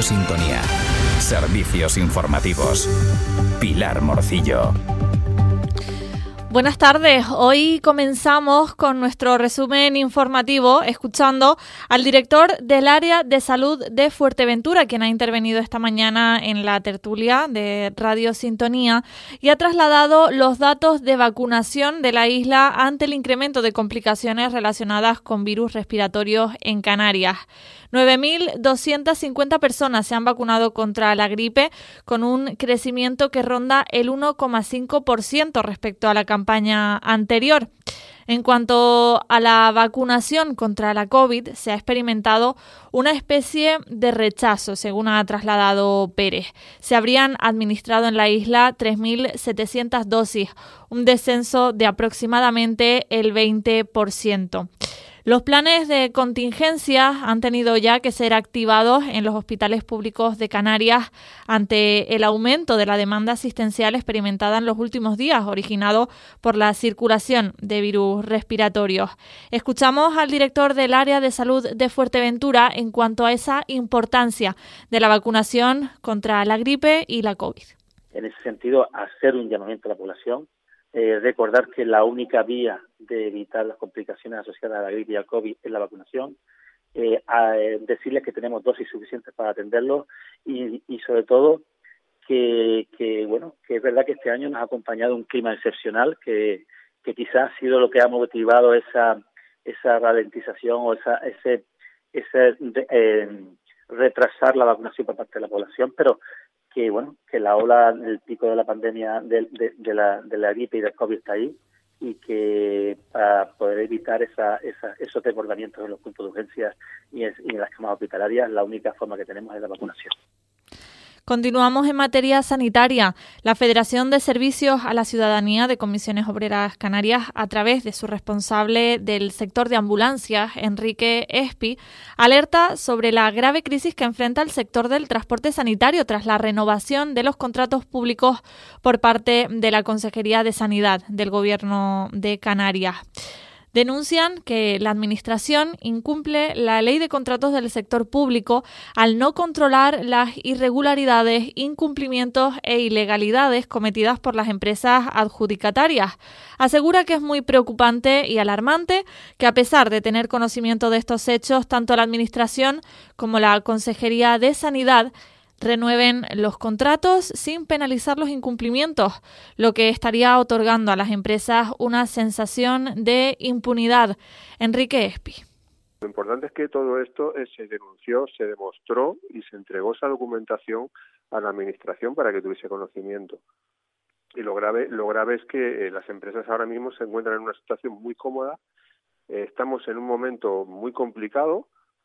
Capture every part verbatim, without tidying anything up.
Radio Sintonía. Servicios informativos. Pilar Morcillo. Buenas tardes. Hoy comenzamos con nuestro resumen informativo escuchando al director del área de salud de Fuerteventura, quien ha intervenido esta mañana en la tertulia de Radio Sintonía y ha trasladado los datos de vacunación de la isla ante el incremento de complicaciones relacionadas con virus respiratorios en Canarias. nueve mil doscientas cincuenta personas se han vacunado contra la gripe, con un crecimiento que ronda el uno coma cinco por ciento respecto a la campaña anterior. En cuanto a la vacunación contra la COVID, se ha experimentado una especie de rechazo, según ha trasladado Pérez. Se habrían administrado en la isla tres mil setecientas dosis, un descenso de aproximadamente el veinte por ciento. Los planes de contingencia han tenido ya que ser activados en los hospitales públicos de Canarias ante el aumento de la demanda asistencial experimentada en los últimos días, originado por la circulación de virus respiratorios. Escuchamos al director del área de salud de Fuerteventura en cuanto a esa importancia de la vacunación contra la gripe y la COVID. En ese sentido, hacer un llamamiento a la población. Eh, recordar que la única vía de evitar las complicaciones asociadas a la gripe y al COVID es la vacunación, eh, a, eh, decirles que tenemos dosis suficientes para atenderlos y, y sobre todo que, que bueno que es verdad que este año nos ha acompañado un clima excepcional que, que quizás ha sido lo que ha motivado esa esa ralentización o esa ese ese eh, retrasar la vacunación por parte de la población, pero que bueno que la ola del pico de la pandemia de, de, de la de la gripe y del COVID está ahí y que para poder evitar esa, esa esos desbordamientos en los puntos de urgencia y en, y en las camas hospitalarias, la única forma que tenemos es la vacunación. Continuamos en materia sanitaria. La Federación de Servicios a la Ciudadanía de Comisiones Obreras Canarias, a través de su responsable del sector de ambulancias, Enrique Espi, alerta sobre la grave crisis que enfrenta el sector del transporte sanitario tras la renovación de los contratos públicos por parte de la Consejería de Sanidad del Gobierno de Canarias. Denuncian que la Administración incumple la ley de contratos del sector público al no controlar las irregularidades, incumplimientos e ilegalidades cometidas por las empresas adjudicatarias. Asegura que es muy preocupante y alarmante que, a pesar de tener conocimiento de estos hechos, tanto la Administración como la Consejería de Sanidad renueven los contratos sin penalizar los incumplimientos, lo que estaría otorgando a las empresas una sensación de impunidad. Enrique Espi. Lo importante es que todo esto eh, se denunció, se demostró y se entregó esa documentación a la Administración para que tuviese conocimiento. Y lo grave, lo grave es que eh, las empresas ahora mismo se encuentran en una situación muy cómoda. Eh, estamos en un momento muy complicado.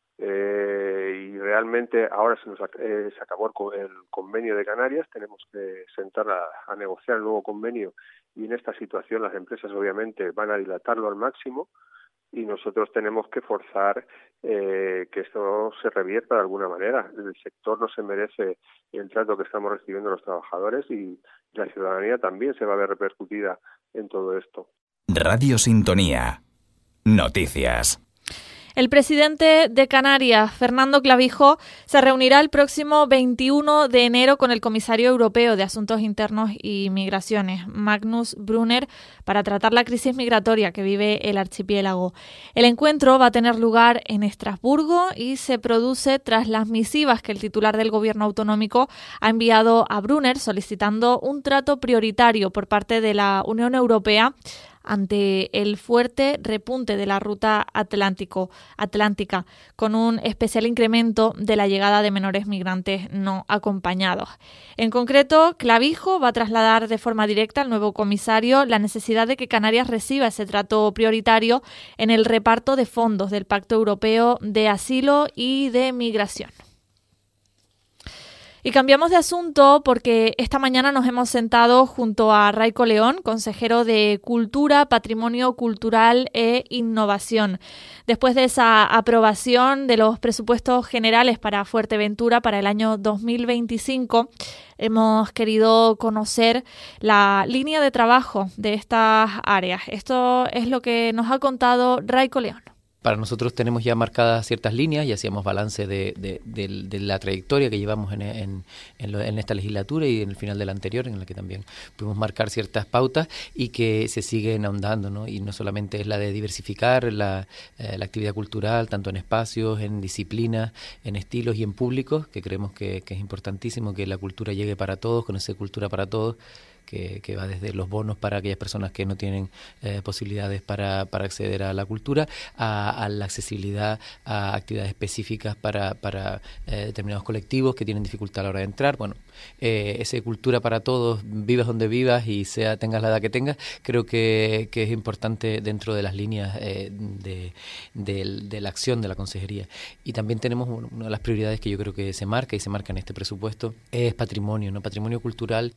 Eh, y realmente ahora se nos eh, se acabó el convenio de Canarias, tenemos que sentar a, a negociar el nuevo convenio y en esta situación las empresas obviamente van a dilatarlo al máximo y nosotros tenemos que forzar eh, que esto se revierta de alguna manera. El sector no se merece el trato que estamos recibiendo los trabajadores y la ciudadanía también se va a ver repercutida en todo esto. Radio Sintonía. Noticias. El presidente de Canarias, Fernando Clavijo, se reunirá el próximo veintiuno de enero con el comisario europeo de Asuntos Internos y Migraciones, Magnus Brunner, para tratar la crisis migratoria que vive el archipiélago. El encuentro va a tener lugar en Estrasburgo y se produce tras las misivas que el titular del gobierno autonómico ha enviado a Brunner solicitando un trato prioritario por parte de la Unión Europea ante el fuerte repunte de la ruta atlántico, atlántica, con un especial incremento de la llegada de menores migrantes no acompañados. En concreto, Clavijo va a trasladar de forma directa al nuevo comisario la necesidad de que Canarias reciba ese trato prioritario en el reparto de fondos del Pacto Europeo de Asilo y de Migración. Y cambiamos de asunto porque esta mañana nos hemos sentado junto a Raico León, consejero de Cultura, Patrimonio Cultural e Innovación. Después de esa aprobación de los presupuestos generales para Fuerteventura para el año dos mil veinticinco, hemos querido conocer la línea de trabajo de estas áreas. Esto es lo que nos ha contado Raico León. Para nosotros tenemos ya marcadas ciertas líneas y hacíamos balance de, de, de, de la trayectoria que llevamos en, en, en, lo, en esta legislatura y en el final de la anterior, en la que también pudimos marcar ciertas pautas y que se siguen ahondando, ¿no? Y no solamente es la de diversificar la, eh, la actividad cultural, tanto en espacios, en disciplinas, en estilos y en públicos, que creemos que, que es importantísimo que la cultura llegue para todos, con esa cultura para todos, Que, que va desde los bonos para aquellas personas que no tienen eh, posibilidades para, para acceder a la cultura, a, a la accesibilidad a actividades específicas para, para eh, determinados colectivos que tienen dificultad a la hora de entrar. Bueno, eh, esa cultura para todos, vivas donde vivas y sea tengas la edad que tengas, creo que, que es importante dentro de las líneas eh, de, de, de la acción de la consejería. Y también tenemos una de las prioridades que yo creo que se marca y se marca en este presupuesto, es patrimonio, ¿no? Patrimonio cultural.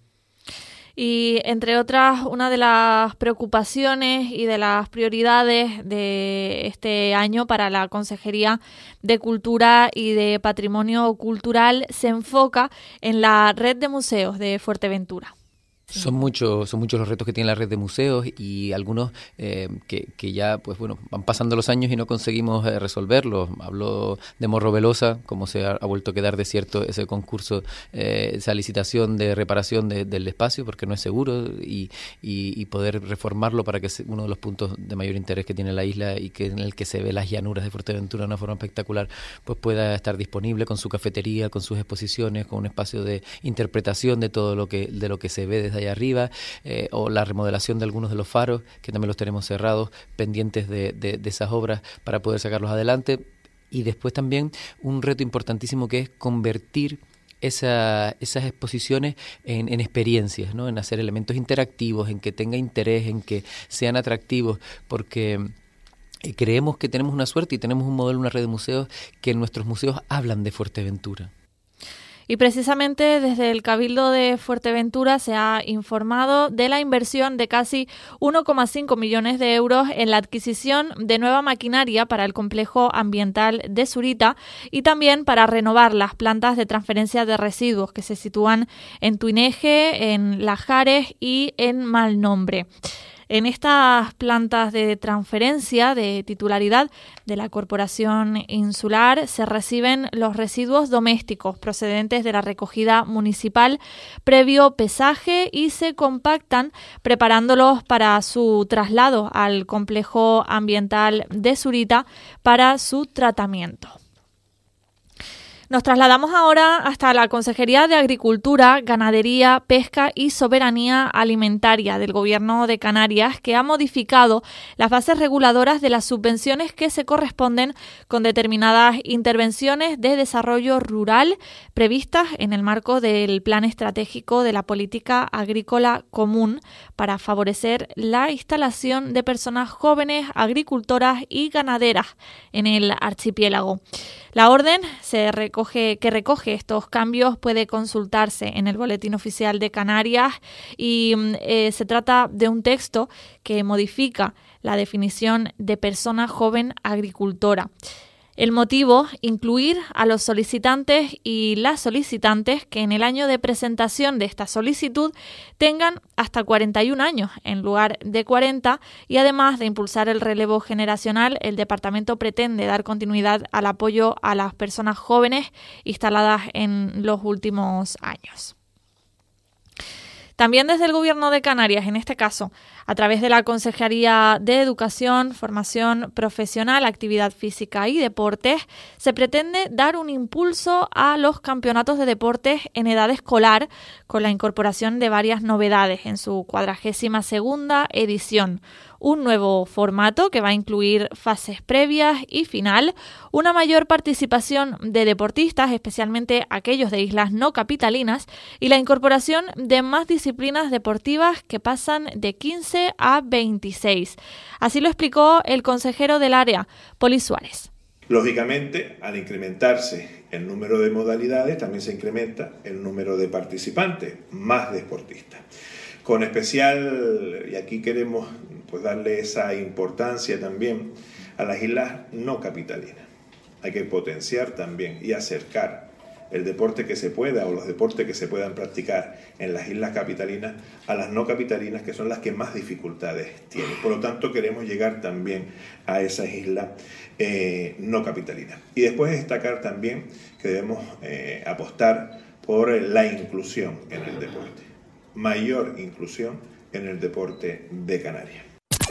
Y, entre otras, una de las preocupaciones y de las prioridades de este año para la Consejería de Cultura y de Patrimonio Cultural se enfoca en la red de museos de Fuerteventura. Son muchos, son muchos los retos que tiene la red de museos y algunos eh, que, que ya, pues bueno, van pasando los años y no conseguimos eh, resolverlos. Hablo de Morro Velosa, como se ha, ha vuelto a quedar desierto ese concurso, eh, esa licitación de reparación de, del espacio, porque no es seguro, y, y, y poder reformarlo para que sea uno de los puntos de mayor interés que tiene la isla y que en el que se ve las llanuras de Fuerteventura de una forma espectacular, pues pueda estar disponible con su cafetería, con sus exposiciones, con un espacio de interpretación de todo lo que, de lo que se ve desde allá arriba, eh, o la remodelación de algunos de los faros, que también los tenemos cerrados, pendientes de, de, de esas obras para poder sacarlos adelante. Y después también un reto importantísimo que es convertir esa, esas exposiciones en, en experiencias, ¿no? En hacer elementos interactivos, en que tenga interés, en que sean atractivos, porque creemos que tenemos una suerte y tenemos un modelo, una red de museos, que nuestros museos hablan de Fuerteventura. Y precisamente desde el Cabildo de Fuerteventura se ha informado de la inversión de casi uno coma cinco millones de euros en la adquisición de nueva maquinaria para el complejo ambiental de Zurita y también para renovar las plantas de transferencia de residuos que se sitúan en Tuineje, en Lajares y en Malnombre. En estas plantas de transferencia de titularidad de la Corporación Insular se reciben los residuos domésticos procedentes de la recogida municipal previo pesaje y se compactan preparándolos para su traslado al complejo ambiental de Zurita para su tratamiento. Nos trasladamos ahora hasta la Consejería de Agricultura, Ganadería, Pesca y Soberanía Alimentaria del Gobierno de Canarias, que ha modificado las bases reguladoras de las subvenciones que se corresponden con determinadas intervenciones de desarrollo rural previstas en el marco del Plan Estratégico de la Política Agrícola Común para favorecer la instalación de personas jóvenes, agricultoras y ganaderas en el archipiélago. La orden se recoge, que recoge estos cambios puede consultarse en el Boletín Oficial de Canarias y eh, se trata de un texto que modifica la definición de persona joven agricultora. El motivo, incluir a los solicitantes y las solicitantes que en el año de presentación de esta solicitud tengan hasta cuarenta y un años en lugar de cuarenta y además de impulsar el relevo generacional, el departamento pretende dar continuidad al apoyo a las personas jóvenes instaladas en los últimos años. También desde el Gobierno de Canarias, en este caso, a través de la Consejería de Educación, Formación Profesional, Actividad Física y Deportes, se pretende dar un impulso a los campeonatos de deportes en edad escolar con la incorporación de varias novedades en su cuadragésima segunda edición. Un nuevo formato que va a incluir fases previas y final, una mayor participación de deportistas, especialmente aquellos de islas no capitalinas, y la incorporación de más disciplinas deportivas que pasan de quince a veintiséis. Así lo explicó el consejero del área, Poli Suárez. Lógicamente, al incrementarse el número de modalidades, también se incrementa el número de participantes, más deportistas. Con especial, y aquí queremos pues darle esa importancia también a las islas no capitalinas. Hay que potenciar también y acercar el deporte que se pueda o los deportes que se puedan practicar en las islas capitalinas a las no capitalinas, que son las que más dificultades tienen. Por lo tanto, queremos llegar también a esas islas eh, no capitalinas. Y después destacar también que debemos eh, apostar por la inclusión en el deporte, mayor inclusión en el deporte de Canarias.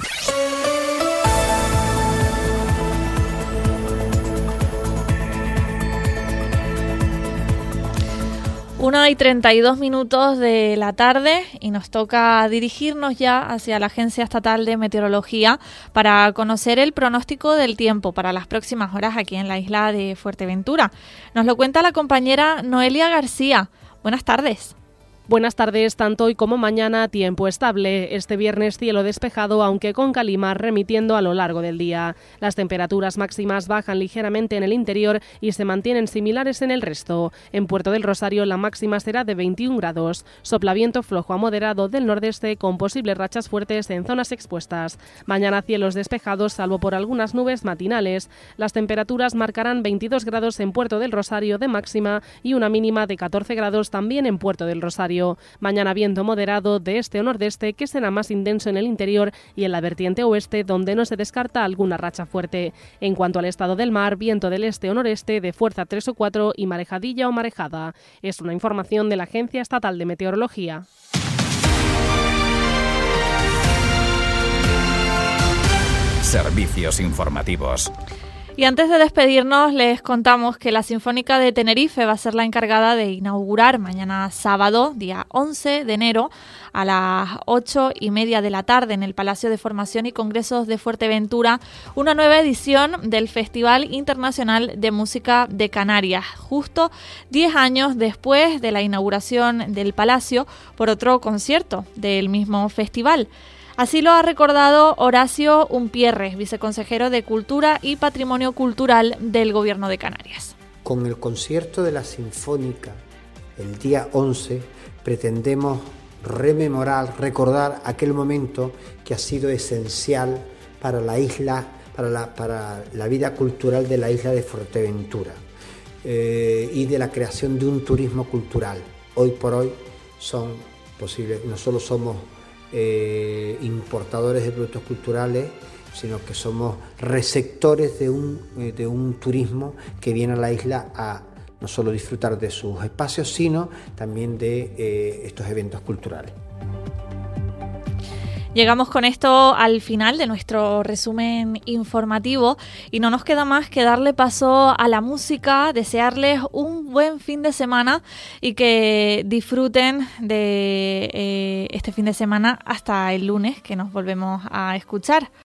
Una y treinta y dos minutos de la tarde y nos toca dirigirnos ya hacia la Agencia Estatal de Meteorología para conocer el pronóstico del tiempo para las próximas horas aquí en la isla de Fuerteventura. Nos lo cuenta la compañera Noelia García. Buenas tardes. Buenas tardes, tanto hoy como mañana tiempo estable. Este viernes cielo despejado, aunque con calimar remitiendo a lo largo del día. Las temperaturas máximas bajan ligeramente en el interior y se mantienen similares en el resto. En Puerto del Rosario la máxima será de veintiún grados. Sopla viento flojo a moderado del nordeste con posibles rachas fuertes en zonas expuestas. Mañana cielos despejados salvo por algunas nubes matinales. Las temperaturas marcarán veintidós grados en Puerto del Rosario de máxima y una mínima de catorce grados también en Puerto del Rosario. Mañana viento moderado de este o nordeste que será más intenso en el interior y en la vertiente oeste donde no se descarta alguna racha fuerte. En cuanto al estado del mar, viento del este o noreste de fuerza tres o cuatro y marejadilla o marejada. Es una información de la Agencia Estatal de Meteorología. Servicios informativos. Y antes de despedirnos, les contamos que la Sinfónica de Tenerife va a ser la encargada de inaugurar mañana sábado, día once de enero, a las ocho y media de la tarde en el Palacio de Formación y Congresos de Fuerteventura, una nueva edición del Festival Internacional de Música de Canarias, justo diez años después de la inauguración del Palacio por otro concierto del mismo festival. Así lo ha recordado Horacio Umpierre, viceconsejero de Cultura y Patrimonio Cultural del Gobierno de Canarias. Con el concierto de la Sinfónica, el día once, pretendemos rememorar, recordar aquel momento que ha sido esencial para la isla, para la, para la vida cultural de la isla de Fuerteventura eh, y de la creación de un turismo cultural. Hoy por hoy son posibles, no solo somos Eh, importadores de productos culturales, sino que somos receptores de un, eh, de un turismo que viene a la isla a no solo disfrutar de sus espacios, sino también de eh, estos eventos culturales. Llegamos con esto al final de nuestro resumen informativo y no nos queda más que darle paso a la música, desearles un buen fin de semana y que disfruten de eh, este fin de semana hasta el lunes que nos volvemos a escuchar.